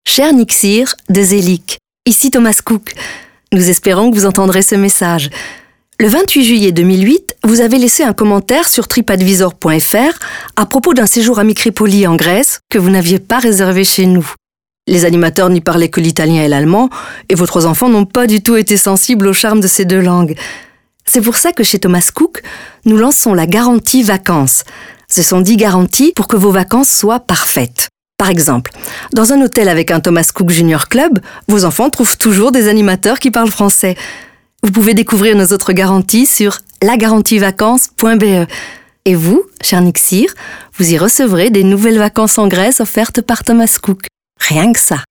Cher Nixir de Zélic, ici Thomas Cook. Nous espérons que vous entendrez ce message. Le 28 juillet 2008, vous avez laissé un commentaire sur tripadvisor.fr à propos d'un séjour à Micripoli en Grèce que vous n'aviez pas réservé chez nous. Les animateurs n'y parlaient que l'italien et l'allemand, et vos 3 enfants n'ont pas du tout été sensibles au charme de ces 2 langues. C'est pour ça que chez Thomas Cook, nous lançons la garantie vacances. Ce sont 10 garanties pour que vos vacances soient parfaites. Par exemple, dans un hôtel avec un Thomas Cook Junior Club, vos enfants trouvent toujours des animateurs qui parlent français. Vous pouvez découvrir nos autres garanties sur lagarantivacances.be. Et vous, cher Nixir, vous y recevrez des nouvelles vacances en Grèce offertes par Thomas Cook. Rien que ça.